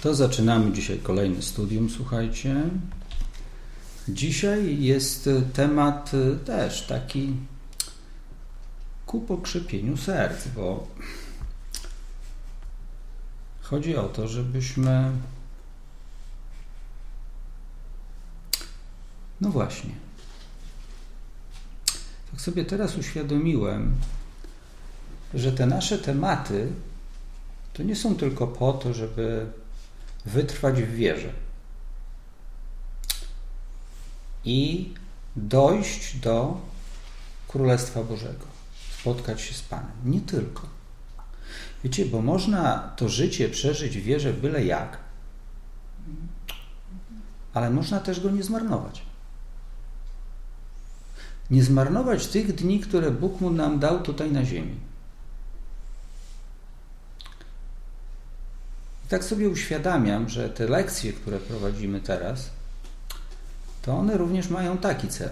To zaczynamy dzisiaj kolejne studium, słuchajcie. Dzisiaj jest temat też taki ku pokrzepieniu serc, bo chodzi o to, żebyśmy no właśnie, tak sobie teraz uświadomiłem, że te nasze tematy to nie są tylko po to, żeby wytrwać w wierze i dojść do Królestwa Bożego, spotkać się z Panem. Nie tylko. Wiecie, bo można to życie przeżyć w wierze byle jak, ale można też go nie zmarnować. Nie zmarnować tych dni, które Bóg nam dał tutaj na ziemi. I tak sobie uświadamiam, że te lekcje, które prowadzimy teraz, to one również mają taki cel.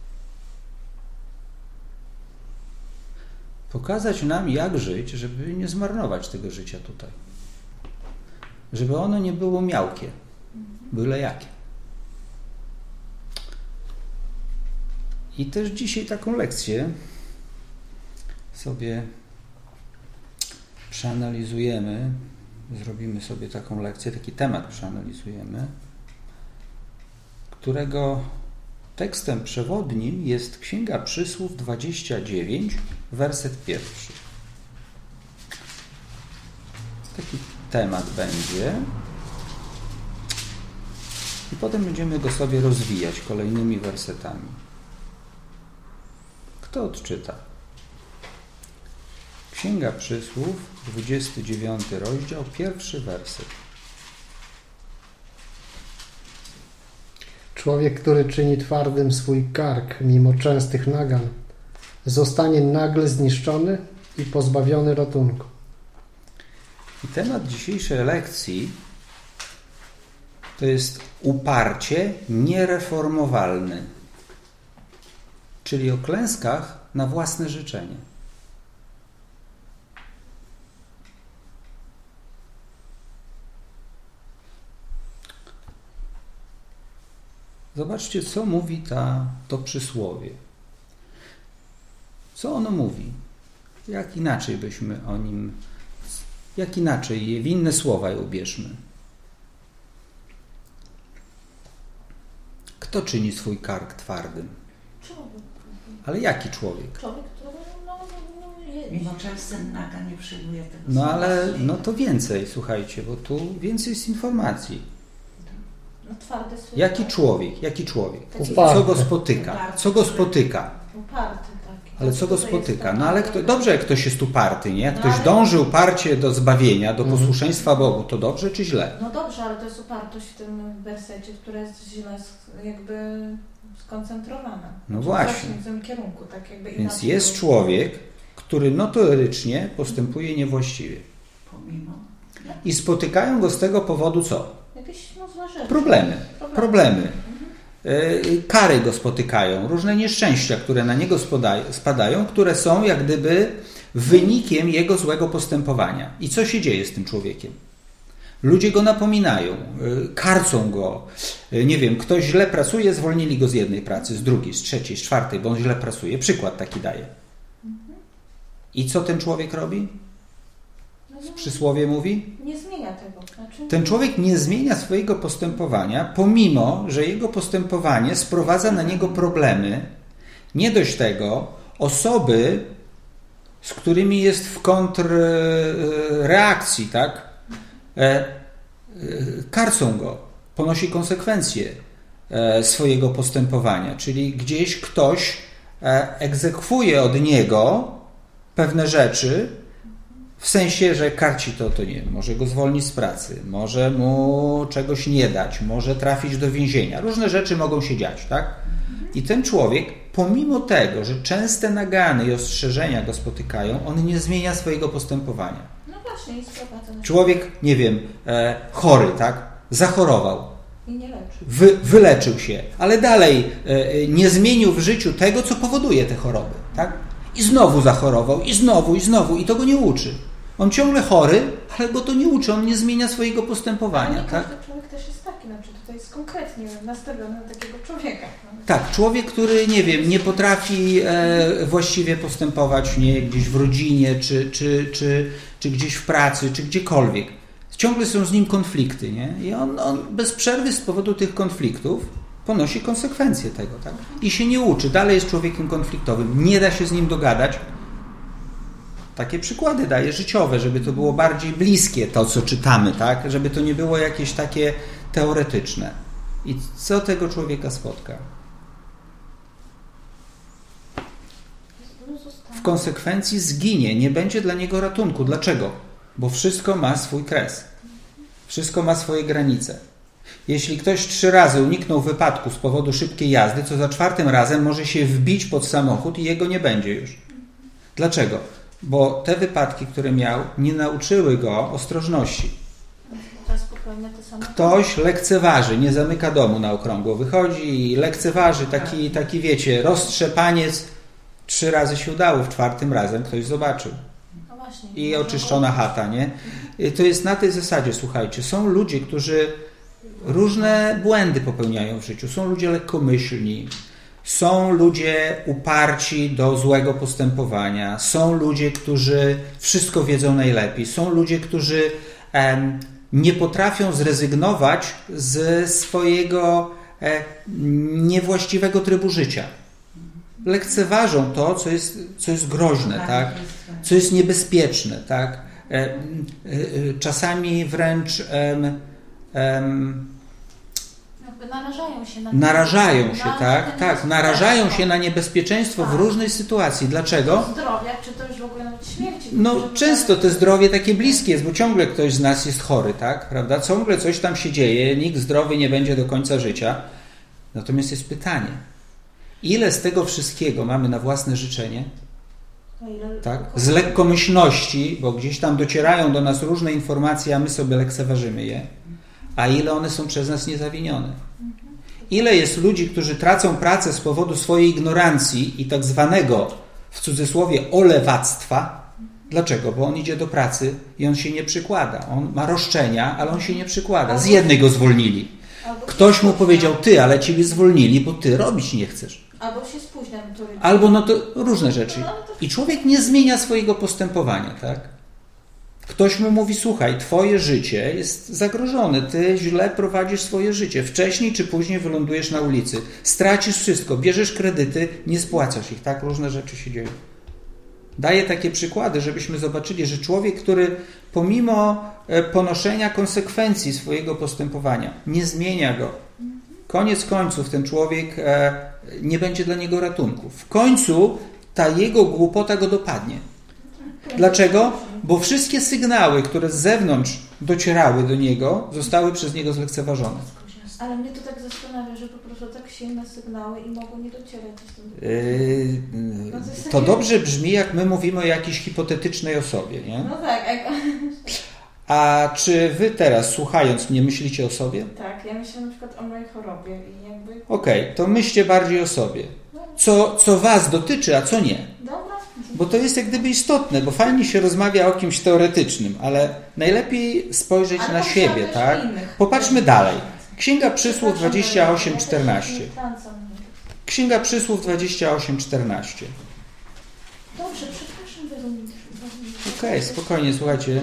Pokazać nam, jak żyć, żeby nie zmarnować tego życia tutaj. Żeby ono nie było miałkie, byle jakie. I też dzisiaj taką lekcję sobie przeanalizujemy. Zrobimy sobie taką lekcję, taki temat przeanalizujemy, którego tekstem przewodnim jest Księga Przysłów 29, werset 1. Taki temat będzie i potem będziemy go sobie rozwijać kolejnymi wersetami. Kto odczyta? Księga Przysłów, 29 rozdział, 1 werset. Człowiek, który czyni twardym swój kark mimo częstych nagan, zostanie nagle zniszczony i pozbawiony ratunku. I temat dzisiejszej lekcji to jest uparcie niereformowalne, czyli o klęskach na własne życzenie. Zobaczcie, co mówi to przysłowie. Co ono mówi? Jak inaczej byśmy o nim, jak inaczej je, w inne słowa je ubierzmy. Kto czyni swój kark twardym? Człowiek. Ale jaki człowiek? Człowiek, który mimo często naga nie przyjmuje tego. No ale to więcej, słuchajcie, bo tu więcej jest informacji. twardy swój. Jaki człowiek? Jaki człowiek? Uparty. Co go spotyka? Co go spotyka? Uparty taki. Ale co go To jest spotyka? to, No ale dobrze, jak ktoś jest uparty, nie? Jak ktoś ale- dąży uparcie do zbawienia, do posłuszeństwa Bogu, to dobrze czy źle? No dobrze, ale to jest upartość w tym wersecie, która jest źle jakby skoncentrowana. No Czy właśnie. w tym kierunku, tak jakby Więc inaczej jest było. człowiek, który notorycznie postępuje niewłaściwie. Pomimo. I spotykają go z tego powodu co? Jakieś złe rzeczy. Problemy. Kary go spotykają, różne nieszczęścia, które na niego spadają, które są jak gdyby wynikiem jego złego postępowania. I co się dzieje z tym człowiekiem? Ludzie go napominają, karcą go. Nie wiem, ktoś źle pracuje, zwolnili go z jednej pracy, z drugiej, z trzeciej, z czwartej, bo on źle pracuje. Przykład taki daje. I co ten człowiek robi? W przysłowie mówi? Nie zmienia tego. Znaczy, Ten człowiek nie zmienia swojego postępowania, pomimo że jego postępowanie sprowadza na niego problemy. Nie dość tego, osoby, z którymi jest w kontrreakcji, tak? Karcą go, ponosi konsekwencje swojego postępowania, czyli gdzieś ktoś egzekwuje od niego pewne rzeczy, w sensie, że karci to nie wiem, może go zwolnić z pracy, może mu czegoś nie dać, może trafić do więzienia. Różne rzeczy mogą się dziać, tak? I ten człowiek, pomimo tego, że częste nagany i ostrzeżenia go spotykają, on nie zmienia swojego postępowania. No właśnie, i sprowadza na Człowiek, nie wiem, chory, tak? Zachorował. i nie leczy. Wyleczył się, ale dalej nie zmienił w życiu tego, co powoduje te choroby, tak? I znowu zachorował, i znowu, i to go nie uczy. On ciągle chory, ale go to nie uczy, on nie zmienia swojego postępowania. Ale tak? każdy człowiek też jest taki, znaczy tutaj jest konkretnie nastawiony na takiego człowieka. Tak, człowiek, który, nie wiem, nie potrafi właściwie postępować gdzieś w rodzinie, czy gdzieś w pracy, czy gdziekolwiek. Ciągle są z nim konflikty, nie? I on bez przerwy z powodu tych konfliktów ponosi konsekwencje tego, tak? I się nie uczy, dalej jest człowiekiem konfliktowym, nie da się z nim dogadać. Takie przykłady daję życiowe, żeby to było bardziej bliskie to, co czytamy, tak? Żeby to nie było jakieś takie teoretyczne. I co tego człowieka spotka? W konsekwencji zginie, nie będzie dla niego ratunku. Dlaczego? Bo wszystko ma swój kres. Wszystko ma swoje granice. Jeśli ktoś 3 razy uniknął wypadku z powodu szybkiej jazdy, to za 4. razem może się wbić pod samochód i jego nie będzie już. Dlaczego? Bo te wypadki, które miał, nie nauczyły go ostrożności. Ktoś lekceważy, nie zamyka domu na okrągło, wychodzi i lekceważy, taki wiecie, roztrzepaniec. 3 razy się udało, w 4. razem ktoś zobaczył. No właśnie, I oczyszczona chata, nie? To jest na tej zasadzie, słuchajcie, są ludzie, którzy różne błędy popełniają w życiu, są ludzie lekkomyślni, są ludzie uparci do złego postępowania, są ludzie, którzy wszystko wiedzą najlepiej, są ludzie, którzy nie potrafią zrezygnować ze swojego niewłaściwego trybu życia. Lekceważą to, co jest groźne, tak? Co jest niebezpieczne, tak? Czasami wręcz narażają się na niebezpieczeństwo w różnej sytuacji. Dlaczego? Zdrowia, czy to już w ogóle nawet śmierci. No często to zdrowie takie bliskie jest, bo ciągle ktoś z nas jest chory, tak? Prawda? Ciągle coś tam się dzieje, nikt zdrowy nie będzie do końca życia. Natomiast jest pytanie, ile z tego wszystkiego mamy na własne życzenie? Tak? Z lekkomyślności, bo gdzieś tam docierają do nas różne informacje, a my sobie lekceważymy je. A ile one są przez nas niezawinione? Ile jest ludzi, którzy tracą pracę z powodu swojej ignorancji i tak zwanego, w cudzysłowie, olewactwa? Dlaczego? Bo on idzie do pracy i on się nie przykłada. On ma roszczenia, ale on się nie przykłada. Z jednej go zwolnili. Ktoś mu powiedział, ty, ale ciebie zwolnili, bo ty robić nie chcesz. Albo się spóźnia. Albo no to różne rzeczy. I człowiek nie zmienia swojego postępowania, tak? Ktoś mu mówi, słuchaj, twoje życie jest zagrożone, ty źle prowadzisz swoje życie. Wcześniej czy później wylądujesz na ulicy. Stracisz wszystko, bierzesz kredyty, nie spłacasz ich, tak? Różne rzeczy się dzieją. Daję takie przykłady, żebyśmy zobaczyli, że człowiek, który pomimo ponoszenia konsekwencji swojego postępowania nie zmienia go, koniec końców ten człowiek nie będzie dla niego ratunku. W końcu ta jego głupota go dopadnie. Dlaczego? Bo wszystkie sygnały, które z zewnątrz docierały do niego, zostały przez niego zlekceważone. Ale mnie to tak zastanawia, że po prostu tak silne sygnały i mogą nie docierać. To dobrze brzmi, jak my mówimy o jakiejś hipotetycznej osobie, nie? No tak. A czy wy teraz, słuchając mnie, myślicie o sobie? Tak, ja myślę na przykład o mojej chorobie i jakby... Okej, to myślcie bardziej o sobie. Co was dotyczy, a co nie. Dobra. Bo to jest jak gdyby istotne, bo fajnie się rozmawia o kimś teoretycznym, ale najlepiej spojrzeć na siebie, tak? Popatrzmy dalej. Księga Przysłów 28:14. Księga Przysłów 28:14. Dobrze, przepraszam. Okej, spokojnie, słuchajcie.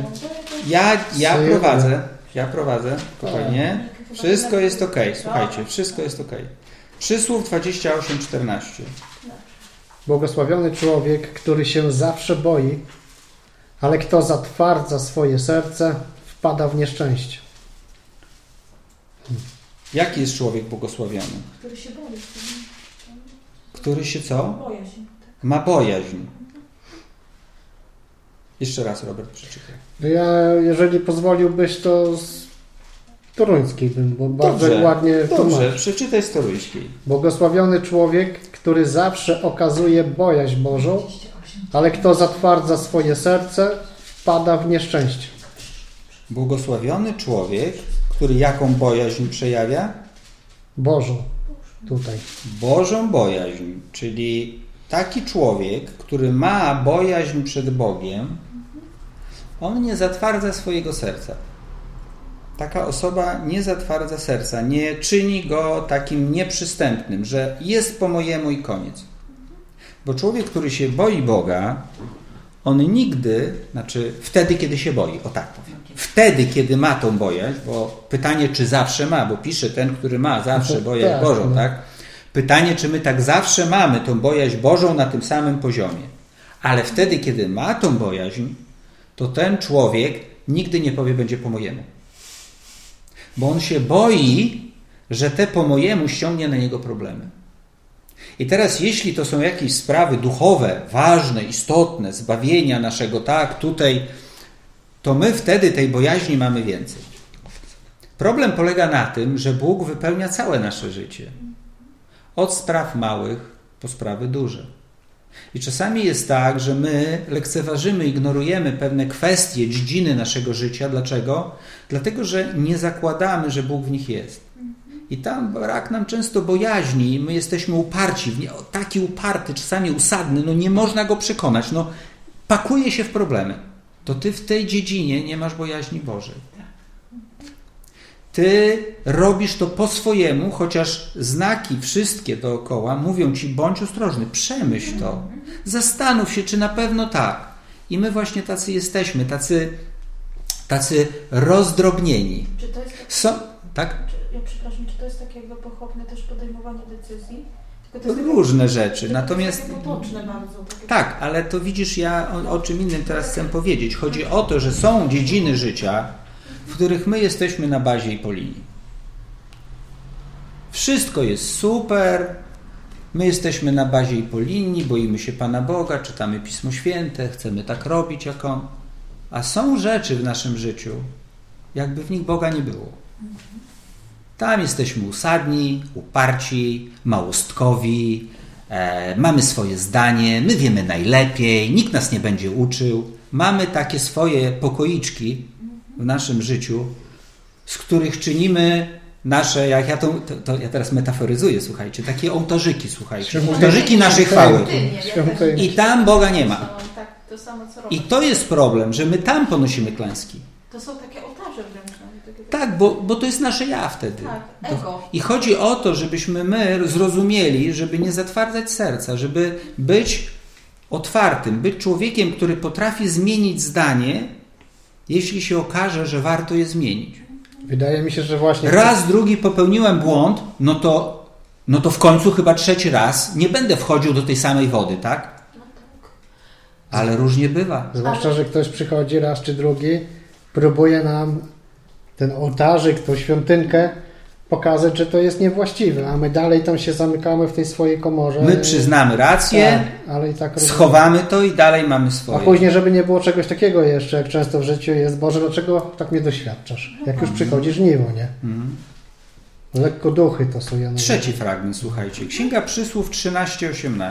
Ja prowadzę, spokojnie. Wszystko jest okej, słuchajcie, wszystko jest okej. Przysłów 28:14. Błogosławiony człowiek, który się zawsze boi, ale kto zatwardza swoje serce, wpada w nieszczęście. Jaki jest człowiek błogosławiony? Który się boi. Który się co? Bojaźń. Ma bojaźń. Jeszcze raz, Robert, przeczytaj. Ja, jeżeli pozwoliłbyś, to z toruńskiej bym, bo bardzo ładnie to Dobrze, przeczytaj z toruńskiej. Błogosławiony człowiek, który zawsze okazuje bojaźń Bożą, ale kto zatwardza swoje serce, wpada w nieszczęście. Błogosławiony człowiek, który jaką bojaźń przejawia? Bożą. Tutaj. Bożą bojaźń, czyli taki człowiek, który ma bojaźń przed Bogiem, On nie zatwardza swojego serca. Taka osoba nie zatwardza serca, nie czyni go takim nieprzystępnym, że jest po mojemu i koniec. Bo człowiek, który się boi Boga, on nigdy, znaczy wtedy, kiedy się boi, o tak powiem, wtedy, kiedy ma tą bojaźń, bo pytanie, czy zawsze ma, bo pisze ten, który ma zawsze bojaźń Bożą, tak? Pytanie, czy my tak zawsze mamy tą bojaźń Bożą na tym samym poziomie. Ale wtedy, kiedy ma tą bojaźń, to ten człowiek nigdy nie powie, będzie po mojemu. Bo on się boi, że te po mojemu ściągnie na niego problemy. I teraz, jeśli to są jakieś sprawy duchowe, ważne, istotne, zbawienia naszego, tak, tutaj, to my wtedy tej bojaźni mamy więcej. Problem polega na tym, że Bóg wypełnia całe nasze życie. Od spraw małych po sprawy duże. I czasami jest tak, że my lekceważymy, ignorujemy pewne kwestie, dziedziny naszego życia. Dlaczego? Dlatego, że nie zakładamy, że Bóg w nich jest. I tam brak nam często bojaźni, my jesteśmy uparci, taki uparty, czasami usadny, nie można go przekonać, pakuje się w problemy. To ty w tej dziedzinie nie masz bojaźni Bożej. Ty robisz to po swojemu, chociaż znaki wszystkie dookoła mówią ci, bądź ostrożny, przemyśl to, zastanów się, czy na pewno tak. I my właśnie tacy jesteśmy, tacy rozdrobnieni. Czy to jest tak? Czy to jest takie jakby pochopne też podejmowanie decyzji? Tylko to jest różne rzeczy, natomiast... Takie potoczne bardzo. Tak, ale to widzisz, ja o czym innym teraz chcę powiedzieć. Chodzi o to, że są dziedziny życia, w których my jesteśmy na bazie i po linii. Wszystko jest super, my jesteśmy na bazie i po linii, boimy się Pana Boga, czytamy Pismo Święte, chcemy tak robić jak On. A są rzeczy w naszym życiu, jakby w nich Boga nie było. Tam jesteśmy usadni, uparci, małostkowi, mamy swoje zdanie, my wiemy najlepiej, nikt nas nie będzie uczył. Mamy takie swoje pokoiczki w naszym życiu, z których czynimy nasze, ja teraz metaforyzuję, słuchajcie, takie ołtarzyki, słuchajcie, ołtarzyki naszej chwały. I tam Boga nie ma. I to jest problem, że my tam ponosimy klęski. To są takie ołtarze wręcz. Tak, bo to jest nasze ja wtedy. Tak, ego. I chodzi o to, żebyśmy my zrozumieli, żeby nie zatwardzać serca, żeby być otwartym, być człowiekiem, który potrafi zmienić zdanie, jeśli się okaże, że warto je zmienić. Wydaje mi się, że właśnie... Raz, drugi popełniłem błąd, no to w końcu chyba trzeci raz nie będę wchodził do tej samej wody, tak? Ale różnie bywa. Zwłaszcza, że ktoś przychodzi raz czy drugi, próbuje nam ten ołtarzyk, tą świątynkę pokazać, że to jest niewłaściwe, a my dalej tam się zamykamy w tej swojej komorze. My przyznamy rację, tak, ale i tak schowamy to i dalej mamy swoje. A później, żeby nie było czegoś takiego jeszcze, jak często w życiu jest, Boże, dlaczego tak mnie doświadczasz? Jak już przychodzi żniwo, nie? Lekko duchy to są. Trzeci fragment, słuchajcie. Księga Przysłów 13:18.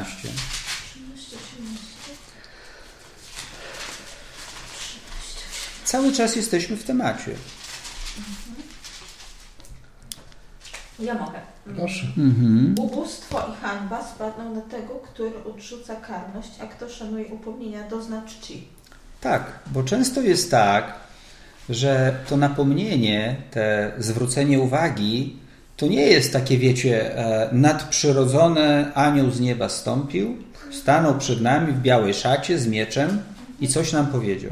Cały czas jesteśmy w temacie. Ja mogę. Proszę. Ubóstwo i hańba spadną na tego, który odrzuca karność, a kto szanuje upomnienia, dozna czci. Tak, bo często jest tak, że to napomnienie, te zwrócenie uwagi, to nie jest takie, wiecie, nadprzyrodzone, anioł z nieba stąpił, stanął przed nami w białej szacie z mieczem i coś nam powiedział.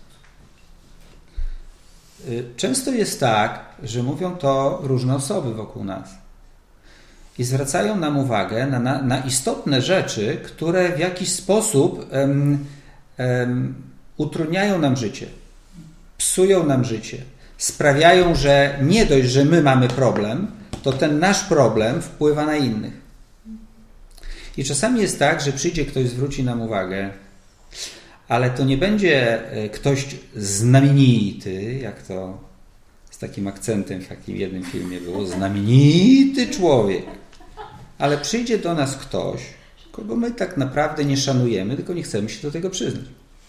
Często jest tak, że mówią to różne osoby wokół nas i zwracają nam uwagę na istotne rzeczy, które w jakiś sposób utrudniają nam życie, psują nam życie, sprawiają, że nie dość, że my mamy problem, to ten nasz problem wpływa na innych. I czasami jest tak, że przyjdzie ktoś, zwróci nam uwagę, ale to nie będzie ktoś znamienity, jak to z takim akcentem w takim jednym filmie było, znamienity człowiek. Ale przyjdzie do nas ktoś, kogo my tak naprawdę nie szanujemy, tylko nie chcemy się do tego przyznać.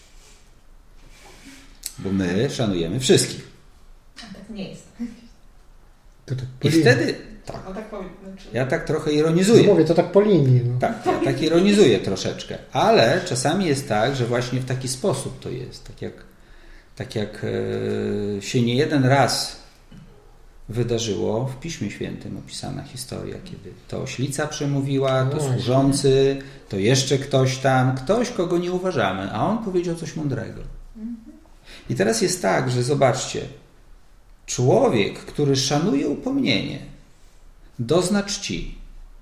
Bo my szanujemy wszystkich. Tak nie jest. I wtedy... Tak. Ja tak trochę ironizuję. No mówię, to tak po linii. No. Tak, ja tak ironizuję troszeczkę. Ale czasami jest tak, że właśnie w taki sposób to jest. Tak jak Tak jak się nie jeden raz wydarzyło w Piśmie Świętym opisana historia, kiedy to oślica przemówiła, to służący, to jeszcze ktoś tam, ktoś, kogo nie uważamy, a on powiedział coś mądrego. I teraz jest tak, że zobaczcie, człowiek, który szanuje upomnienie, dozna czci.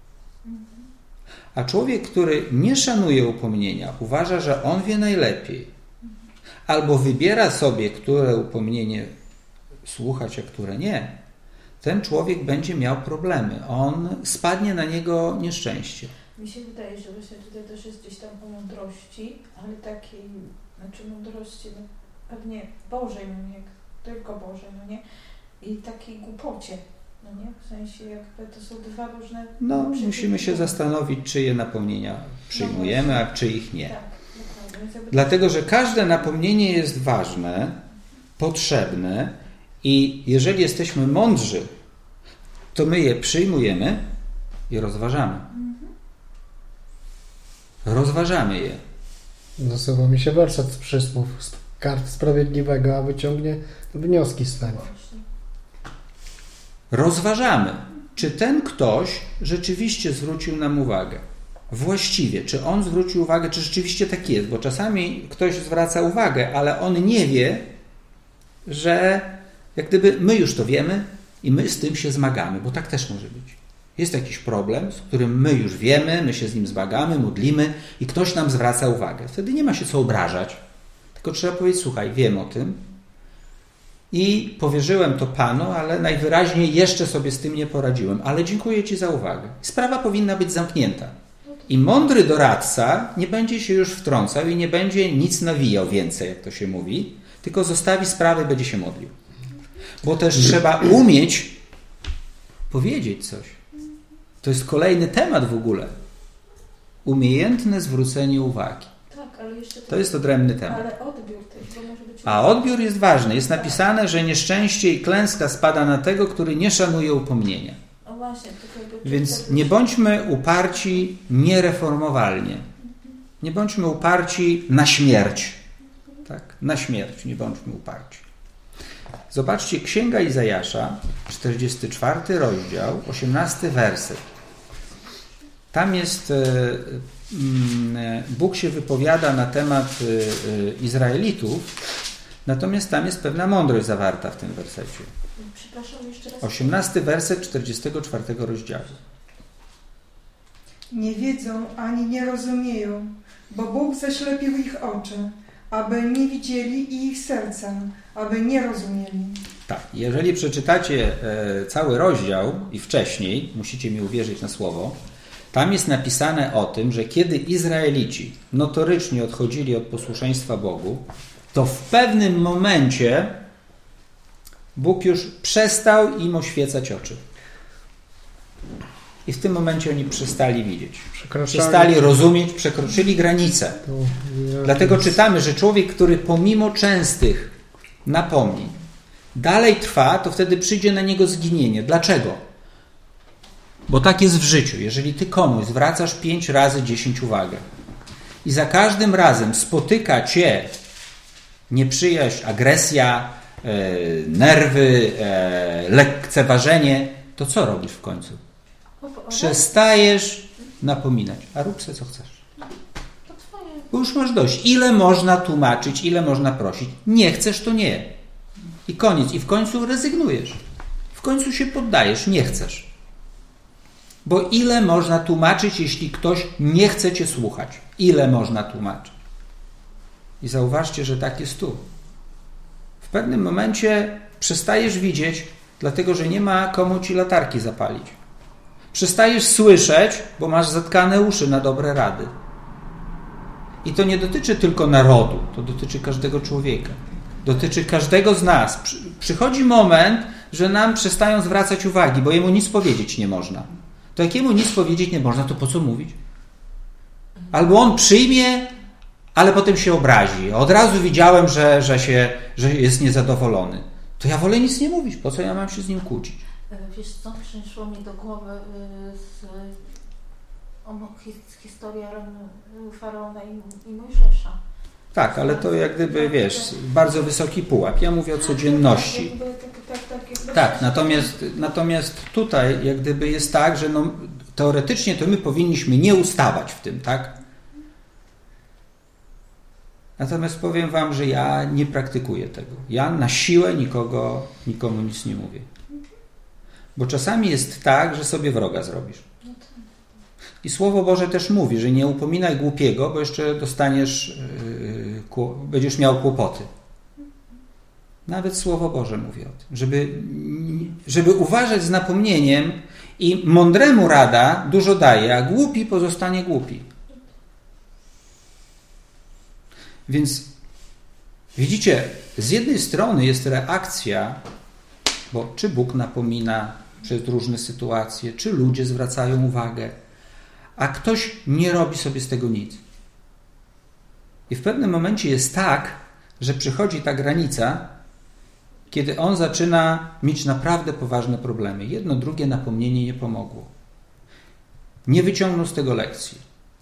A człowiek, który nie szanuje upomnienia, uważa, że on wie najlepiej, albo wybiera sobie, które upomnienie słuchać, a które nie, ten człowiek będzie miał problemy. On spadnie na niego nieszczęście. Mi się wydaje, że właśnie tutaj też jest gdzieś tam o mądrości, ale takiej, znaczy mądrości, no pewnie Bożej, no nie, tylko Bożej, no nie, i takiej głupocie, no nie, w sensie jakby to są dwa różne... No, musimy się zastanowić, czyje napomnienia przyjmujemy, a czyich nie. Tak, dokładnie. Dlatego, że każde napomnienie jest ważne, potrzebne i jeżeli jesteśmy mądrzy, to my je przyjmujemy i rozważamy. Rozważamy je. Nasuwa mi się werset z przysłów. Z kart sprawiedliwego, a wyciągnie wnioski swe. Rozważamy, czy ten ktoś rzeczywiście zwrócił nam uwagę. Właściwie, czy on zwrócił uwagę, czy rzeczywiście tak jest, bo czasami ktoś zwraca uwagę, ale on nie wie, że jak gdyby my już to wiemy i my z tym się zmagamy, bo tak też może być. Jest jakiś problem, z którym my już wiemy, my się z nim zmagamy, modlimy i ktoś nam zwraca uwagę. Wtedy nie ma się co obrażać, tylko trzeba powiedzieć, słuchaj, wiem o tym i powierzyłem to Panu, ale najwyraźniej jeszcze sobie z tym nie poradziłem, ale dziękuję Ci za uwagę. Sprawa powinna być zamknięta. I mądry doradca nie będzie się już wtrącał i nie będzie nic nawijał więcej, jak to się mówi, tylko zostawi sprawę i będzie się modlił. Bo też trzeba umieć powiedzieć coś. To jest kolejny temat w ogóle. Umiejętne zwrócenie uwagi. Tak, ale jeszcze to jest odrębny temat. Ale odbiór też, bo może być... A odbiór jest ważny. Jest napisane, że nieszczęście i klęska spada na tego, który nie szanuje upomnienia. O właśnie, więc nie bądźmy uparci niereformowalnie. Nie bądźmy uparci na śmierć. Tak? Na śmierć nie bądźmy uparci. Zobaczcie, Księga Izajasza, 44 rozdział, 18 werset. Tam jest, Bóg się wypowiada na temat Izraelitów, natomiast tam jest pewna mądrość zawarta w tym wersecie. Przepraszam, jeszcze raz. 18 werset 44 rozdziału. Nie wiedzą ani nie rozumieją, bo Bóg zaślepił ich oczy, aby nie widzieli i ich serca, aby nie rozumieli. Tak, jeżeli przeczytacie cały rozdział i wcześniej, musicie mi uwierzyć na słowo, tam jest napisane o tym, że kiedy Izraelici notorycznie odchodzili od posłuszeństwa Bogu, to w pewnym momencie Bóg już przestał im oświecać oczy. I w tym momencie oni przestali widzieć. Przestali rozumieć, przekroczyli granice. Dlatego czytamy, że człowiek, który pomimo częstych napomnień dalej trwa, to wtedy przyjdzie na niego zginienie. Dlaczego? Bo tak jest w życiu. Jeżeli ty komuś zwracasz 5 razy 10 uwagę i za każdym razem spotyka cię nieprzyjaźń, agresja, nerwy, lekceważenie, to co robisz w końcu? Przestajesz napominać, a rób sobie co chcesz. Bo już masz dość. Ile można tłumaczyć, ile można prosić. Nie chcesz, to nie. I koniec. I w końcu rezygnujesz. W końcu się poddajesz. Nie chcesz. Bo ile można tłumaczyć, jeśli ktoś nie chce cię słuchać? Ile można tłumaczyć? I zauważcie, że tak jest tu. W pewnym momencie przestajesz widzieć, dlatego że nie ma komu ci latarki zapalić. Przestajesz słyszeć, bo masz zatkane uszy na dobre rady. I to nie dotyczy tylko narodu, to dotyczy każdego człowieka. Dotyczy każdego z nas. Przychodzi moment, że nam przestają zwracać uwagi, bo jemu nic powiedzieć nie można. To jak jemu nic powiedzieć nie można, to po co mówić? Albo on przyjmie, ale potem się obrazi. Od razu widziałem, że jest niezadowolony. To ja wolę nic nie mówić. Po co ja mam się z nim kłócić? Wiesz co, przyszło mi do głowy historia Faraona i Mojżesza. Tak, ale to jak gdyby, wiesz, bardzo wysoki pułap. Ja mówię o codzienności. Tak, natomiast tutaj jak gdyby jest tak, że no, teoretycznie to my powinniśmy nie ustawać w tym, tak? Natomiast powiem wam, że ja nie praktykuję tego. Ja na siłę nikomu nic nie mówię. Bo czasami jest tak, że sobie wroga zrobisz. I Słowo Boże też mówi, że nie upominaj głupiego, bo jeszcze będziesz miał kłopoty. Nawet Słowo Boże mówi o tym, żeby uważać z napomnieniem i mądremu rada dużo daje, a głupi pozostanie głupi. Więc widzicie, z jednej strony jest reakcja, bo czy Bóg napomina przez różne sytuacje, czy ludzie zwracają uwagę, a ktoś nie robi sobie z tego nic. I w pewnym momencie jest tak, że przychodzi ta granica, kiedy on zaczyna mieć naprawdę poważne problemy. Jedno, drugie napomnienie nie pomogło. Nie wyciągnął z tego lekcji.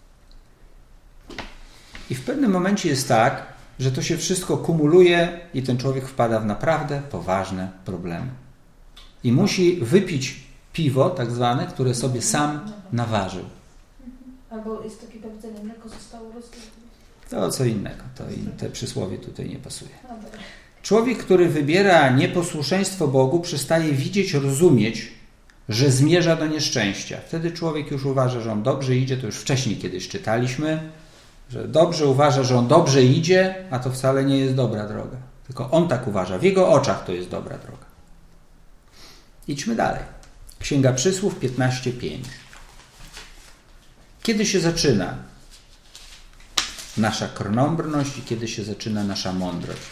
I w pewnym momencie jest tak, że to się wszystko kumuluje i ten człowiek wpada w naprawdę poważne problemy. I musi wypić piwo, tak zwane, które sobie sam naważył. Albo jest takie powiedzenie, mleko zostało rozlane. To co innego. Te przysłowie tutaj nie pasuje. Człowiek, który wybiera nieposłuszeństwo Bogu, przestaje widzieć, rozumieć, że zmierza do nieszczęścia. Wtedy człowiek już uważa, że on dobrze idzie, to już wcześniej kiedyś czytaliśmy, że dobrze uważa, że on dobrze idzie, a to wcale nie jest dobra droga. Tylko on tak uważa. W jego oczach to jest dobra droga. Idźmy dalej. Księga Przysłów 15:5. Kiedy się zaczyna nasza krnąbrność i kiedy się zaczyna nasza mądrość?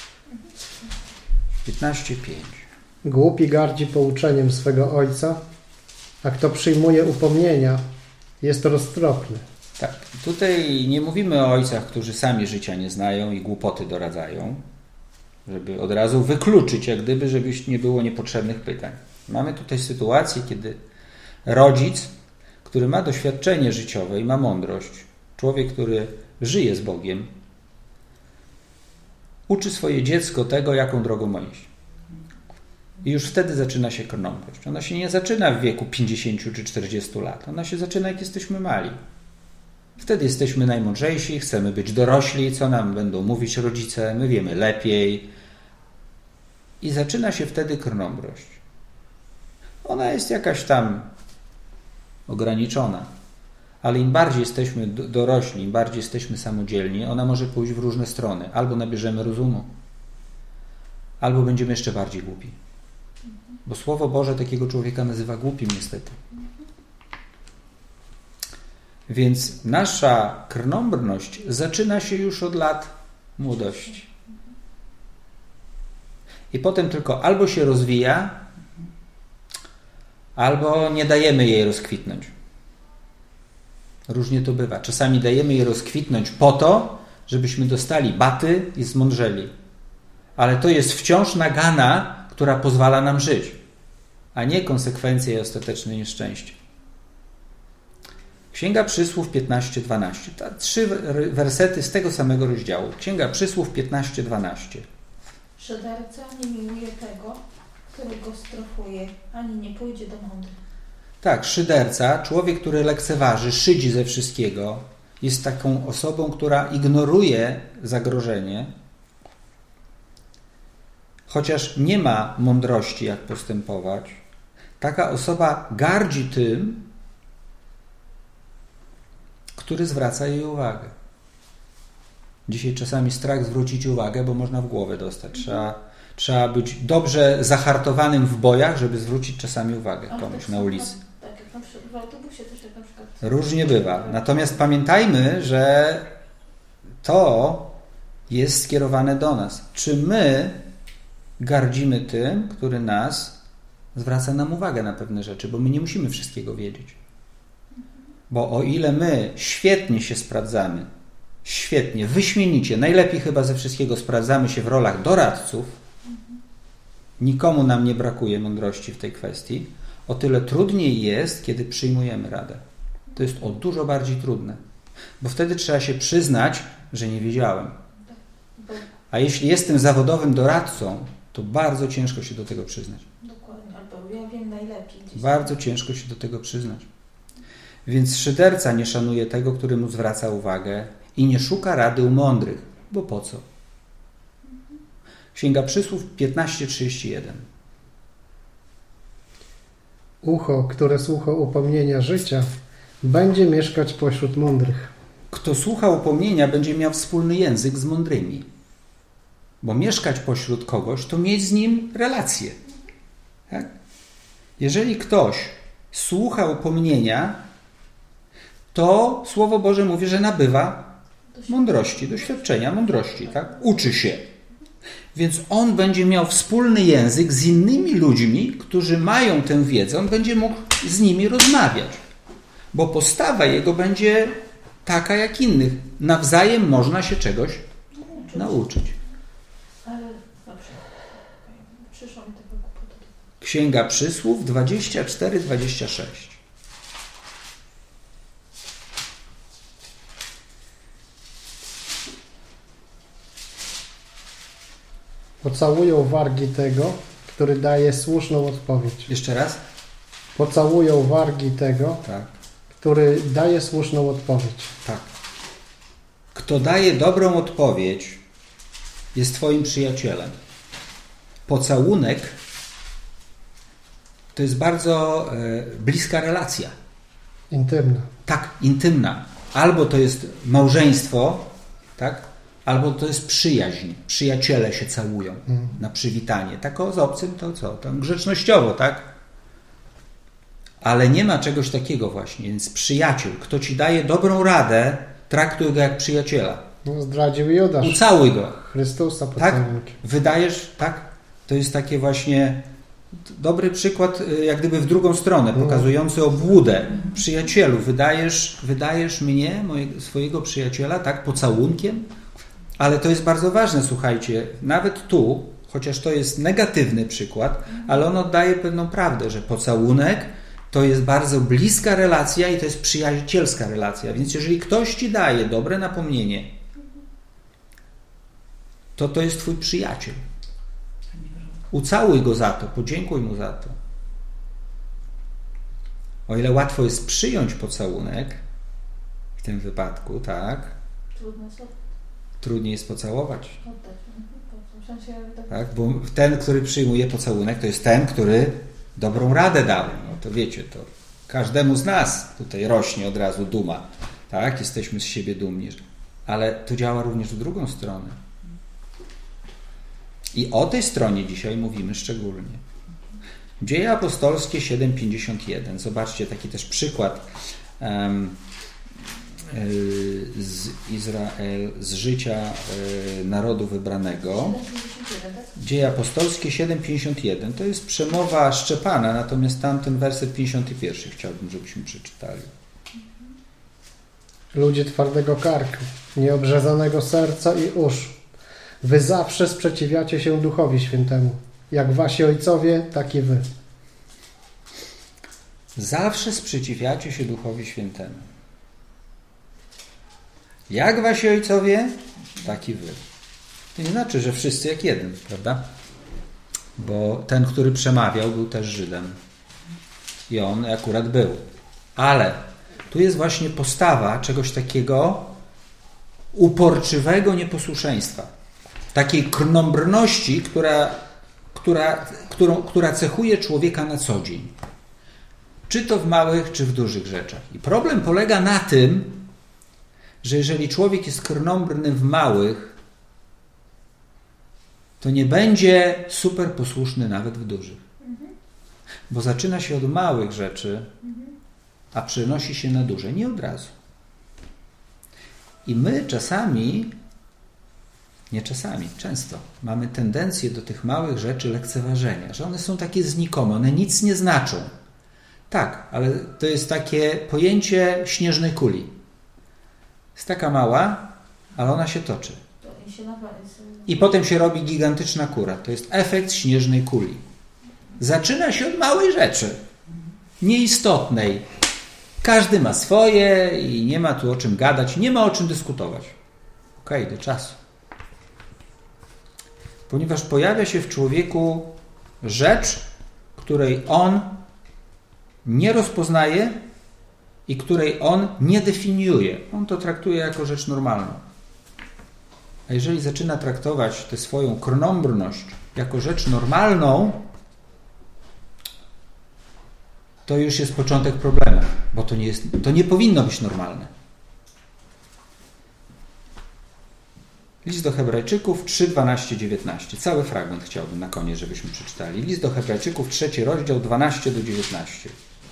15:5. Głupi gardzi pouczeniem swego ojca, a kto przyjmuje upomnienia, jest roztropny. Tak, tutaj nie mówimy o ojcach, którzy sami życia nie znają i głupoty doradzają, żeby od razu wykluczyć, jak gdyby, żeby nie było niepotrzebnych pytań. Mamy tutaj sytuację, kiedy rodzic, który ma doświadczenie życiowe i ma mądrość, człowiek, który żyje z Bogiem, uczy swoje dziecko tego, jaką drogą ma iść. I już wtedy zaczyna się krnąbrność. Ona się nie zaczyna w wieku 50 czy 40 lat. Ona się zaczyna, jak jesteśmy mali. Wtedy jesteśmy najmądrzejsi, chcemy być dorośli, co nam będą mówić rodzice, my wiemy lepiej. I zaczyna się wtedy krnąbrność. Ona jest jakaś tam ograniczona, ale im bardziej jesteśmy dorośli, im bardziej jesteśmy samodzielni, ona może pójść w różne strony. Albo nabierzemy rozumu, albo będziemy jeszcze bardziej głupi. Bo Słowo Boże takiego człowieka nazywa głupim niestety. Więc nasza krnąbrność zaczyna się już od lat młodości. I potem tylko albo się rozwija, albo nie dajemy jej rozkwitnąć. Różnie to bywa. Czasami dajemy jej rozkwitnąć po to, żebyśmy dostali baty i zmądrzeli. Ale to jest wciąż nagana, która pozwala nam żyć, a nie konsekwencje i ostateczne nieszczęście. Księga Przysłów 15:12. 3 wersety z tego samego rozdziału. Księga Przysłów 15:12. Szyderca nie miłuje tego, który go strofuje, ani nie pójdzie do mądrych. Tak, szyderca, człowiek, który lekceważy, szydzi ze wszystkiego, jest taką osobą, która ignoruje zagrożenie, chociaż nie ma mądrości, jak postępować. Taka osoba gardzi tym, który zwraca jej uwagę. Dzisiaj czasami strach zwrócić uwagę, bo można w głowę dostać. Trzeba być dobrze zahartowanym w bojach, żeby zwrócić czasami uwagę komuś na ulicy. Tak, jak na przykład w autobusie też jak na przykład. Różnie bywa. Natomiast pamiętajmy, że to jest skierowane do nas. Czy my gardzimy tym, który nas zwraca nam uwagę na pewne rzeczy, bo my nie musimy wszystkiego wiedzieć. Bo o ile my świetnie się sprawdzamy, świetnie, wyśmienicie, najlepiej chyba ze wszystkiego sprawdzamy się w rolach doradców, nikomu nam nie brakuje mądrości w tej kwestii, o tyle trudniej jest, kiedy przyjmujemy radę. To jest o dużo bardziej trudne, bo wtedy trzeba się przyznać, że nie wiedziałem. A jeśli jestem zawodowym doradcą, to bardzo ciężko się do tego przyznać. Dokładnie, albo ja wiem najlepiej. Bardzo ciężko się do tego przyznać. Więc szyderca nie szanuje tego, który mu zwraca uwagę i nie szuka rady u mądrych, bo po co? Księga Przysłów 15:31. Ucho, które słucha upomnienia życia, będzie mieszkać pośród mądrych. Kto słucha upomnienia, będzie miał wspólny język z mądrymi. Bo mieszkać pośród kogoś, to mieć z nim relację. Tak? Jeżeli ktoś słucha upomnienia, to Słowo Boże mówi, że nabywa mądrości, doświadczenia, mądrości. Tak? Uczy się. Więc on będzie miał wspólny język z innymi ludźmi, którzy mają tę wiedzę. On będzie mógł z nimi rozmawiać. Bo postawa jego będzie taka jak innych. Nawzajem można się czegoś nauczyć. Ale dobrze. Przyszło mi tego kłopotu. Księga Przysłów 24-26. Pocałują wargi tego, który daje słuszną odpowiedź. Jeszcze raz? Pocałują wargi tego, Tak. który daje słuszną odpowiedź. Tak. Kto daje dobrą odpowiedź, jest twoim przyjacielem. Pocałunek to jest bardzo bliska relacja. Intymna. Tak, intymna. Albo to jest małżeństwo, tak? Albo to jest przyjaźń. Przyjaciele się całują na przywitanie. Tak o z obcym to co? Tam grzecznościowo, tak? Ale nie ma czegoś takiego właśnie. Więc przyjaciel, kto ci daje dobrą radę, traktuj go jak przyjaciela. No, zdradził Judasz. Ucałuj go. Chrystusa Tak? pocałunkiem. Wydajesz, tak? To jest takie właśnie dobry przykład, jak gdyby w drugą stronę, pokazujący obłudę. Przyjacielu, wydajesz mnie, swojego przyjaciela, tak? Pocałunkiem? Ale to jest bardzo ważne, słuchajcie, nawet tu, chociaż to jest negatywny przykład, ale on oddaje pewną prawdę, że pocałunek to jest bardzo bliska relacja i to jest przyjacielska relacja. Więc jeżeli ktoś ci daje dobre napomnienie, to jest twój przyjaciel. Ucałuj go za to, podziękuj mu za to. O ile łatwo jest przyjąć pocałunek, w tym wypadku, tak? Trudniej jest pocałować. Tak? Bo ten, który przyjmuje pocałunek, to jest ten, który dobrą radę dał. No to wiecie, to każdemu z nas tutaj rośnie od razu duma. Tak? Jesteśmy z siebie dumni. Ale to działa również w drugą stronę. I o tej stronie dzisiaj mówimy szczególnie. Dzieje apostolskie 7:51. Zobaczcie, taki też przykład z życia narodu wybranego. Dzieje apostolskie 7:51. To jest przemowa Szczepana, natomiast tamten werset 51 chciałbym, żebyśmy przeczytali. Ludzie twardego karku, nieobrzezanego serca i uszu. Wy zawsze sprzeciwiacie się Duchowi Świętemu. Jak wasi ojcowie, tak i wy. Zawsze sprzeciwiacie się Duchowi Świętemu. Jak wasi ojcowie, tak i wy. To nie znaczy, że wszyscy jak jeden, prawda? Bo ten, który przemawiał, był też Żydem. I on akurat był. Ale tu jest właśnie postawa czegoś takiego uporczywego nieposłuszeństwa. Takiej krnąbrności, która cechuje człowieka na co dzień. Czy to w małych, czy w dużych rzeczach. I problem polega na tym, że jeżeli człowiek jest krnąbrny w małych, to nie będzie super posłuszny nawet w dużych. Bo zaczyna się od małych rzeczy, a przenosi się na duże. Nie od razu. I my często mamy tendencję do tych małych rzeczy lekceważenia, że one są takie znikome, one nic nie znaczą. Tak, ale to jest takie pojęcie śnieżnej kuli. Jest taka mała, ale ona się toczy. I potem się robi gigantyczna kura. To jest efekt śnieżnej kuli. Zaczyna się od małej rzeczy, nieistotnej. Każdy ma swoje i nie ma tu o czym gadać, nie ma o czym dyskutować. Okej, do czasu. Ponieważ pojawia się w człowieku rzecz, której on nie rozpoznaje i której on nie definiuje. On to traktuje jako rzecz normalną. A jeżeli zaczyna traktować tę swoją krnąbrność jako rzecz normalną, to już jest początek problemu, bo to nie powinno być normalne. List do Hebrajczyków 3, 12, 19. Cały fragment chciałbym na koniec, żebyśmy przeczytali. List do Hebrajczyków, 3 rozdział, 12 do 19.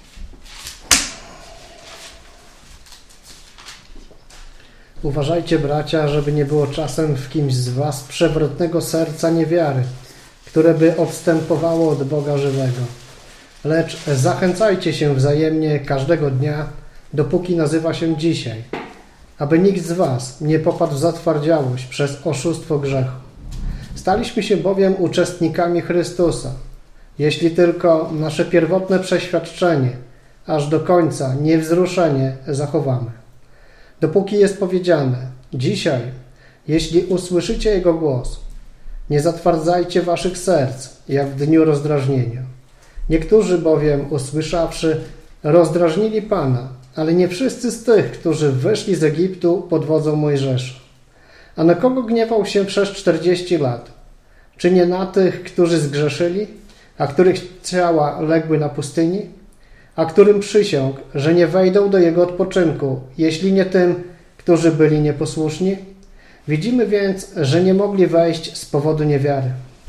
Uważajcie, bracia, żeby nie było czasem w kimś z was przewrotnego serca niewiary, które by odstępowało od Boga żywego. Lecz zachęcajcie się wzajemnie każdego dnia, dopóki nazywa się dzisiaj, aby nikt z was nie popadł w zatwardziałość przez oszustwo grzechu. Staliśmy się bowiem uczestnikami Chrystusa, jeśli tylko nasze pierwotne przeświadczenie aż do końca niewzruszenie zachowamy. Dopóki jest powiedziane, dzisiaj, jeśli usłyszycie Jego głos, nie zatwardzajcie waszych serc, jak w dniu rozdrażnienia. Niektórzy bowiem, usłyszawszy, rozdrażnili Pana, ale nie wszyscy z tych, którzy wyszli z Egiptu pod wodzą Mojżesza. A na kogo gniewał się przez 40 lat? Czy nie na tych, którzy zgrzeszyli, a których ciała legły na pustyni? A którym przysiągł, że nie wejdą do Jego odpoczynku, jeśli nie tym, którzy byli nieposłuszni? Widzimy więc, że nie mogli wejść z powodu niewiary.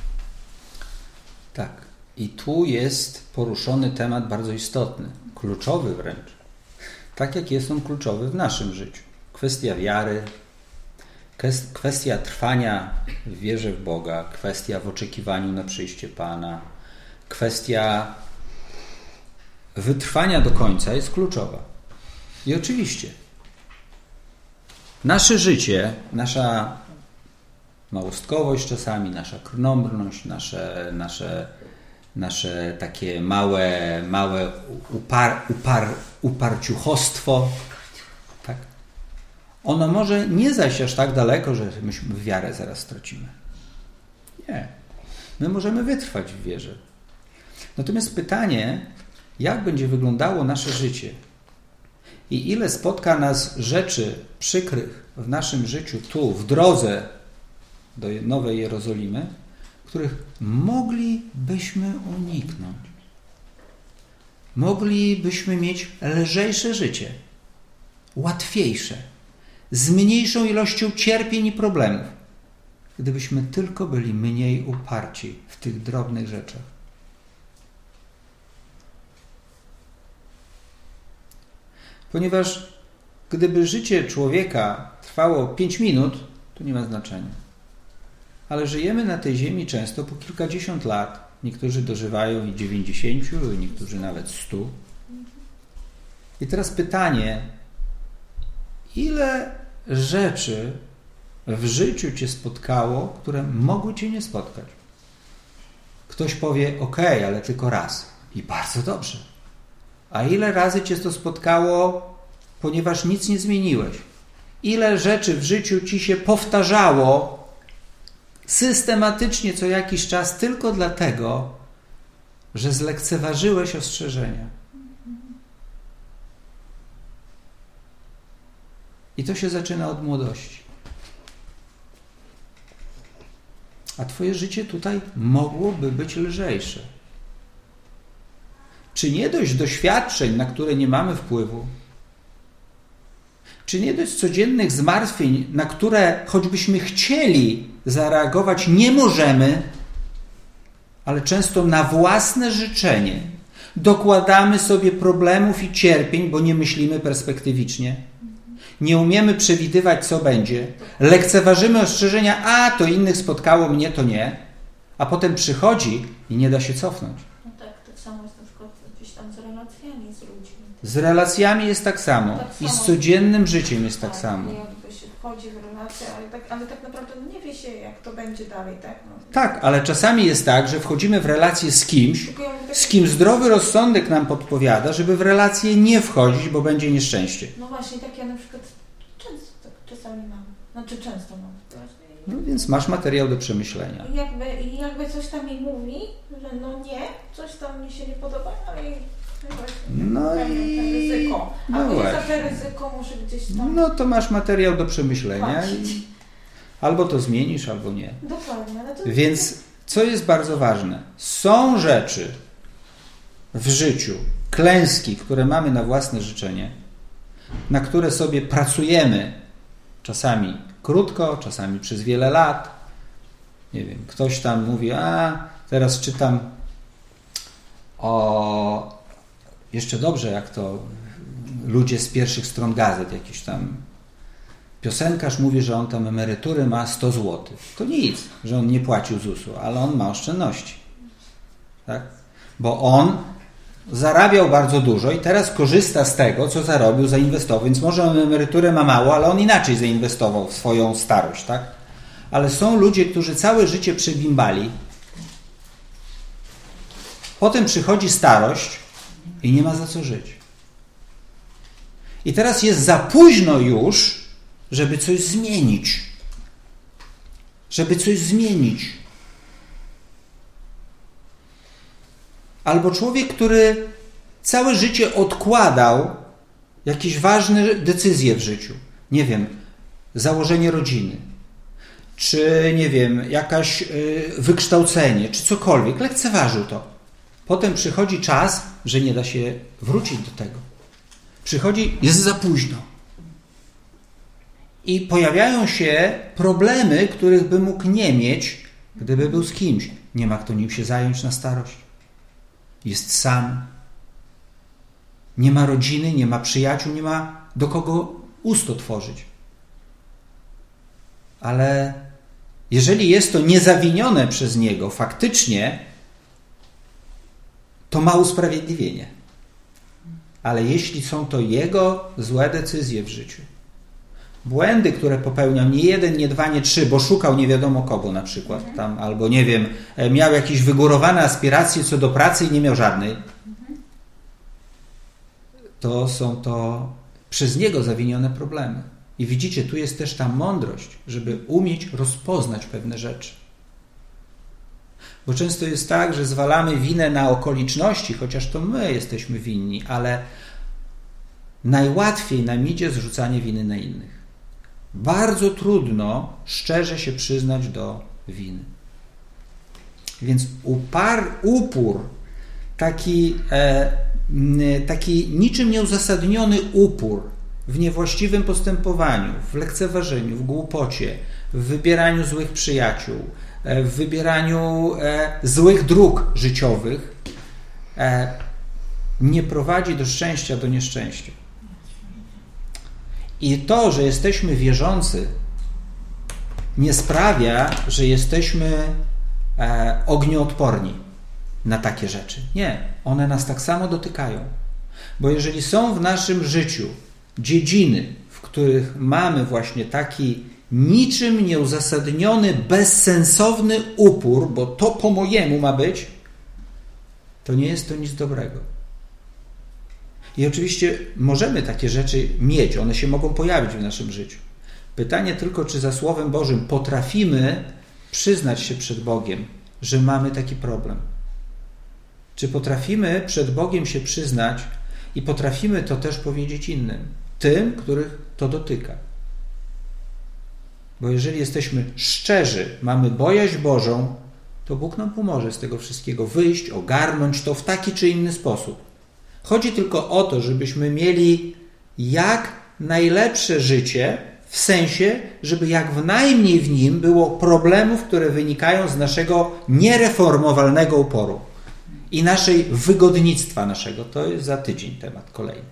Tak. I tu jest poruszony temat bardzo istotny, kluczowy wręcz. Tak jak jest on kluczowy w naszym życiu. Kwestia wiary, kwestia trwania w wierze w Boga, kwestia w oczekiwaniu na przyjście Pana, kwestia wytrwania do końca jest kluczowa. I oczywiście nasze życie, nasza małostkowość czasami, nasza krnąbrność, nasze takie małe uparciuchostwo, tak? Ono może nie zajść aż tak daleko, że myśmy wiarę zaraz stracimy. Nie. My możemy wytrwać w wierze. Natomiast pytanie, jak będzie wyglądało nasze życie i ile spotka nas rzeczy przykrych w naszym życiu tu, w drodze do Nowej Jerozolimy, których moglibyśmy uniknąć. Moglibyśmy mieć lżejsze życie, łatwiejsze, z mniejszą ilością cierpień i problemów, gdybyśmy tylko byli mniej uparci w tych drobnych rzeczach. Ponieważ gdyby życie człowieka trwało 5 minut, to nie ma znaczenia. Ale żyjemy na tej ziemi często po kilkadziesiąt lat. Niektórzy dożywają i 90, niektórzy nawet 100. I teraz pytanie, ile rzeczy w życiu Cię spotkało, które mogły Cię nie spotkać? Ktoś powie, ale tylko raz. I bardzo dobrze. A ile razy Cię to spotkało, ponieważ nic nie zmieniłeś? Ile rzeczy w życiu Ci się powtarzało systematycznie co jakiś czas tylko dlatego, że zlekceważyłeś ostrzeżenia? I to się zaczyna od młodości. A Twoje życie tutaj mogłoby być lżejsze. Czy nie dość doświadczeń, na które nie mamy wpływu? Czy nie dość codziennych zmartwień, na które choćbyśmy chcieli zareagować, nie możemy, ale często na własne życzenie dokładamy sobie problemów i cierpień, bo nie myślimy perspektywicznie. Nie umiemy przewidywać, co będzie. Lekceważymy ostrzeżenia, to innych spotkało, mnie to nie. A potem przychodzi i nie da się cofnąć. No tak samo jest na przykład gdzieś tam z relacjami z ludźmi. Z relacjami jest tak samo. I z codziennym życiem jest tak samo. Jakby się wchodzi w relacje, ale tak naprawdę nie wie się, jak to będzie dalej, tak? Tak, ale czasami jest tak, że wchodzimy w relację z kimś, z kim zdrowy rozsądek nam podpowiada, żeby w relację nie wchodzić, bo będzie nieszczęście. No właśnie, tak ja na przykład czasami mam. Znaczy często mam. No więc masz materiał do przemyślenia. I jakby coś tam mi mówi, że no nie, coś tam mi się nie podoba, ale no i ryzyko. No albo właśnie. za to ryzyko może gdzieś tam... No to masz materiał do przemyślenia Płacić. i albo to zmienisz, albo nie. Dokładnie. Ale to Więc co jest bardzo ważne? Są rzeczy w życiu, klęski, które mamy na własne życzenie, na które sobie pracujemy czasami krótko, czasami przez wiele lat. Nie wiem, ktoś tam mówi, teraz czytam jeszcze dobrze, jak to ludzie z pierwszych stron gazet, jakiś tam piosenkarz mówi, że on tam emerytury ma 100 zł. To nic, że on nie płacił ZUS-u, ale on ma oszczędności. Tak? Bo on zarabiał bardzo dużo i teraz korzysta z tego, co zarobił, zainwestował. Więc może on emeryturę ma mało, ale on inaczej zainwestował w swoją starość. Tak? Ale są ludzie, którzy całe życie przebimbali. Potem przychodzi starość i nie ma za co żyć. I teraz jest za późno już, żeby coś zmienić. Żeby coś zmienić. Albo człowiek, który całe życie odkładał jakieś ważne decyzje w życiu. Nie wiem, założenie rodziny, czy nie wiem, jakaś wykształcenie, czy cokolwiek. Lekceważył to. Potem przychodzi czas, że nie da się wrócić do tego. Jest za późno. I pojawiają się problemy, których by mógł nie mieć, gdyby był z kimś. Nie ma kto nim się zająć na starość. Jest sam. Nie ma rodziny, nie ma przyjaciół, nie ma do kogo ust otworzyć. Ale jeżeli jest to niezawinione przez niego faktycznie, to ma usprawiedliwienie. Ale jeśli są to jego złe decyzje w życiu, błędy, które popełniał nie jeden, nie dwa, nie trzy, bo szukał nie wiadomo kogo na przykład, tam, albo nie wiem, miał jakieś wygórowane aspiracje co do pracy i nie miał żadnej, to są to przez niego zawinione problemy. I widzicie, tu jest też ta mądrość, żeby umieć rozpoznać pewne rzeczy. Bo często jest tak, że zwalamy winę na okoliczności, chociaż to my jesteśmy winni, ale najłatwiej nam idzie zrzucanie winy na innych. Bardzo trudno szczerze się przyznać do winy. Więc upór, taki niczym nieuzasadniony upór w niewłaściwym postępowaniu, w lekceważeniu, w głupocie, w wybieraniu złych przyjaciół, w wybieraniu złych dróg życiowych nie prowadzi do szczęścia, do nieszczęścia. I to, że jesteśmy wierzący, nie sprawia, że jesteśmy ognioodporni na takie rzeczy. Nie, one nas tak samo dotykają. Bo jeżeli są w naszym życiu dziedziny, w których mamy właśnie taki niczym nieuzasadniony, bezsensowny upór, bo to po mojemu ma być, to nie jest to nic dobrego. I oczywiście możemy takie rzeczy mieć, one się mogą pojawić w naszym życiu. Pytanie tylko, czy za Słowem Bożym potrafimy przyznać się przed Bogiem, że mamy taki problem. Czy potrafimy przed Bogiem się przyznać i potrafimy to też powiedzieć innym, tym, których to dotyka. Bo jeżeli jesteśmy szczerzy, mamy bojaźń Bożą, to Bóg nam pomoże z tego wszystkiego wyjść, ogarnąć to w taki czy inny sposób. Chodzi tylko o to, żebyśmy mieli jak najlepsze życie, w sensie, żeby jak w najmniej w nim było problemów, które wynikają z naszego niereformowalnego uporu i naszej wygodnictwa naszego. To jest za tydzień temat kolejny.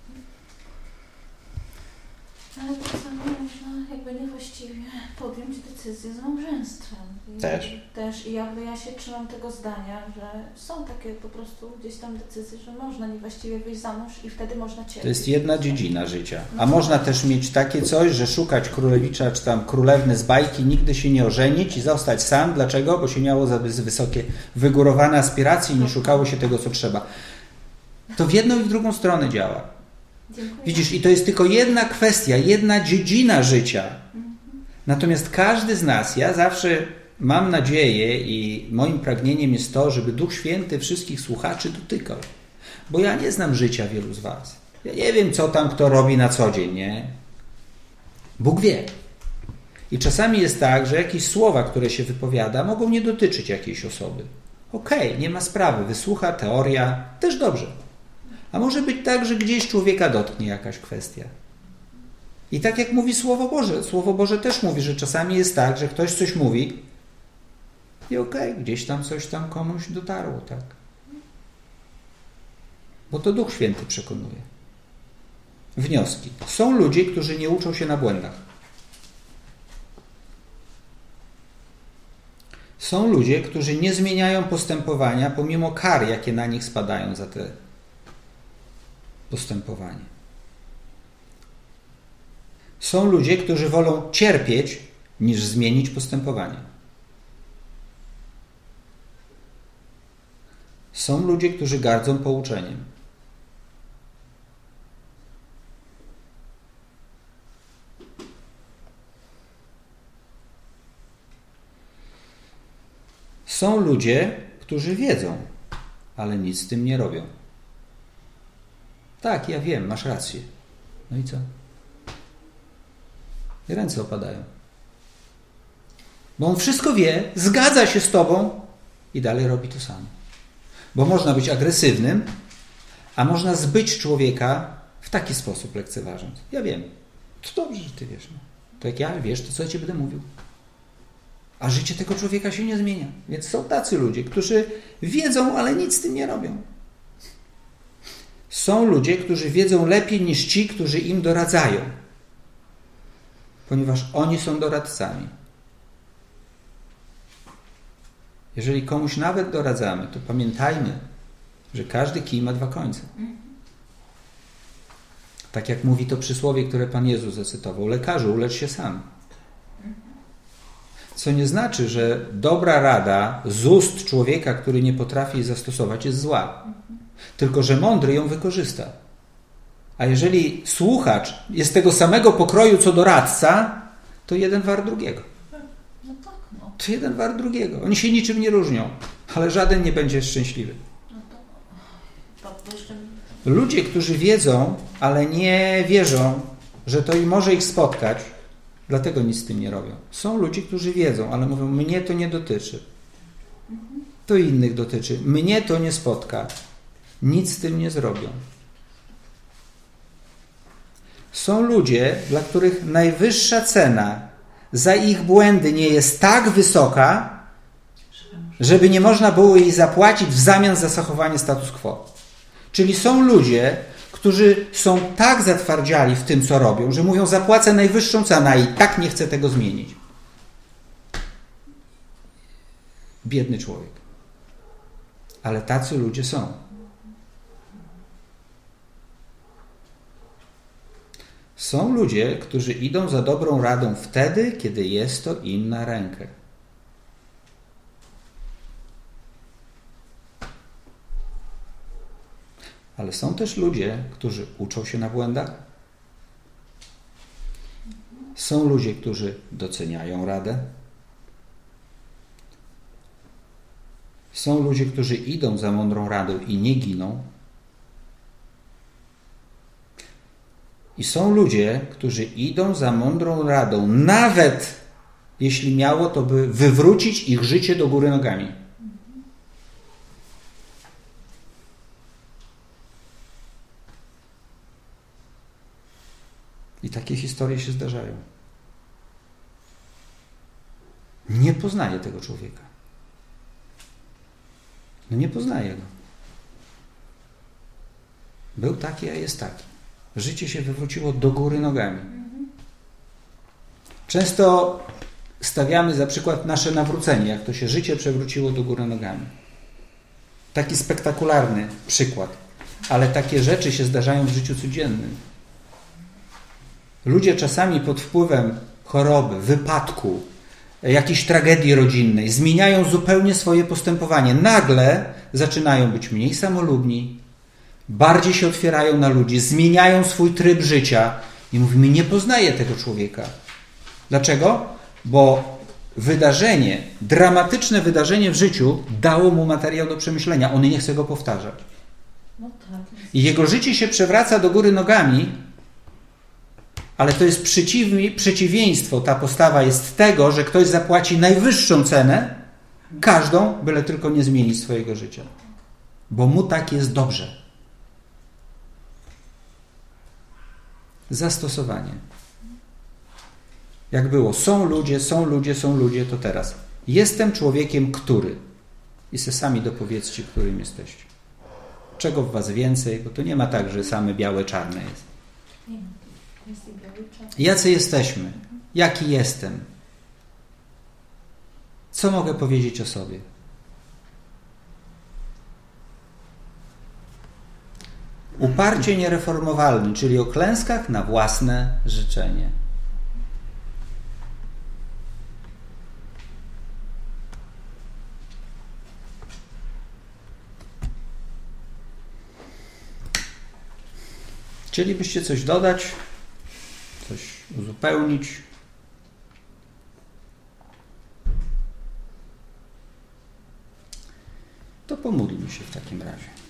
Ale czasami można jakby niewłaściwie podjąć decyzję z małżeństwem. Też i jakby ja się trzymam tego zdania, że są takie po prostu gdzieś tam decyzje, że można niewłaściwie wyjść za mąż i wtedy można cierpieć. To jest jedna dziedzina życia. A można też mieć takie coś, że szukać królewicza czy tam królewny z bajki, nigdy się nie ożenić i zostać sam. Dlaczego? Bo się miało za wysokie, wygórowane aspiracje i nie szukało się tego, co trzeba. To w jedną i w drugą stronę działa. Dziękuję. Widzisz, i to jest tylko jedna kwestia, jedna dziedzina życia. Natomiast każdy z nas, ja zawsze mam nadzieję i moim pragnieniem jest to, żeby Duch Święty wszystkich słuchaczy dotykał. Bo ja nie znam życia wielu z was. Ja nie wiem, co tam kto robi na co dzień, nie? Bóg wie. I czasami jest tak, że jakieś słowa, które się wypowiada, mogą nie dotyczyć jakiejś osoby. Okej, nie ma sprawy, wysłucha, teoria, też dobrze. A może być tak, że gdzieś człowieka dotknie jakaś kwestia. I tak jak mówi Słowo Boże też mówi, że czasami jest tak, że ktoś coś mówi i gdzieś tam coś tam komuś dotarło, tak? Bo to Duch Święty przekonuje. Wnioski. Są ludzie, którzy nie uczą się na błędach. Są ludzie, którzy nie zmieniają postępowania pomimo kar, jakie na nich spadają za te postępowanie. Są ludzie, którzy wolą cierpieć, niż zmienić postępowanie. Są ludzie, którzy gardzą pouczeniem. Są ludzie, którzy wiedzą, ale nic z tym nie robią. Tak, ja wiem, masz rację. No i co? I ręce opadają. Bo on wszystko wie, zgadza się z tobą i dalej robi to samo. Bo można być agresywnym, a można zbyć człowieka w taki sposób lekceważąc. Ja wiem. To dobrze, że ty wiesz. No. To jak ja wiesz, to co ja ci będę mówił? A życie tego człowieka się nie zmienia. Więc są tacy ludzie, którzy wiedzą, ale nic z tym nie robią. Są ludzie, którzy wiedzą lepiej niż ci, którzy im doradzają. Ponieważ oni są doradcami. Jeżeli komuś nawet doradzamy, to pamiętajmy, że każdy kij ma dwa końce. Tak jak mówi to przysłowie, które Pan Jezus zacytował. Lekarzu, ulecz się sam. Co nie znaczy, że dobra rada z ust człowieka, który nie potrafi jej zastosować, jest zła. Tylko, że mądry ją wykorzysta. A jeżeli słuchacz jest tego samego pokroju, co doradca, to jeden wart drugiego. No tak, no. To jeden wart drugiego. Oni się niczym nie różnią, ale żaden nie będzie szczęśliwy. No to jeszcze... Ludzie, którzy wiedzą, ale nie wierzą, że to może ich spotkać, dlatego nic z tym nie robią. Są ludzie, którzy wiedzą, ale mówią, mnie to nie dotyczy. To innych dotyczy. Mnie to nie spotka. Nic z tym nie zrobią. Są ludzie, dla których najwyższa cena za ich błędy nie jest tak wysoka, żeby nie można było jej zapłacić w zamian za zachowanie status quo. Czyli są ludzie, którzy są tak zatwardziali w tym, co robią, że mówią, zapłacę najwyższą cenę, a i tak nie chcę tego zmienić. Biedny człowiek. Ale tacy ludzie są. Są ludzie, którzy idą za dobrą radą wtedy, kiedy jest to im na rękę. Ale są też ludzie, którzy uczą się na błędach. Są ludzie, którzy doceniają radę. Są ludzie, którzy idą za mądrą radą i nie giną. I są ludzie, którzy idą za mądrą radą, nawet jeśli miało to by wywrócić ich życie do góry nogami. I takie historie się zdarzają. Nie poznaję tego człowieka. No nie poznaję go. Był taki, a jest taki. Życie się wywróciło do góry nogami. Często stawiamy za przykład nasze nawrócenie, jak to się życie przewróciło do góry nogami. Taki spektakularny przykład. Ale takie rzeczy się zdarzają w życiu codziennym. Ludzie czasami pod wpływem choroby, wypadku, jakiejś tragedii rodzinnej zmieniają zupełnie swoje postępowanie. Nagle zaczynają być mniej samolubni, bardziej się otwierają na ludzi, zmieniają swój tryb życia i mówimy, nie poznaję tego człowieka. Dlaczego? Bo wydarzenie, dramatyczne wydarzenie w życiu dało mu materiał do przemyślenia. On nie chce go powtarzać. No tak. I jego życie się przewraca do góry nogami, ale to jest przeciwieństwo. Ta postawa jest tego, że ktoś zapłaci najwyższą cenę, każdą, byle tylko nie zmienić swojego życia. Bo mu tak jest dobrze. Zastosowanie. Jak było, są ludzie, to teraz. Jestem człowiekiem, który. I se sami dopowiedzcie, którym jesteście. Czego w was więcej, bo to nie ma tak, że same białe, czarne jest. Nie, jest i biały i czarny. Jacy jesteśmy? Jaki jestem? Co mogę powiedzieć o sobie? Uparcie niereformowalne, czyli o klęskach na własne życzenie. Chcielibyście coś dodać? Coś uzupełnić? To pomódlmy się w takim razie.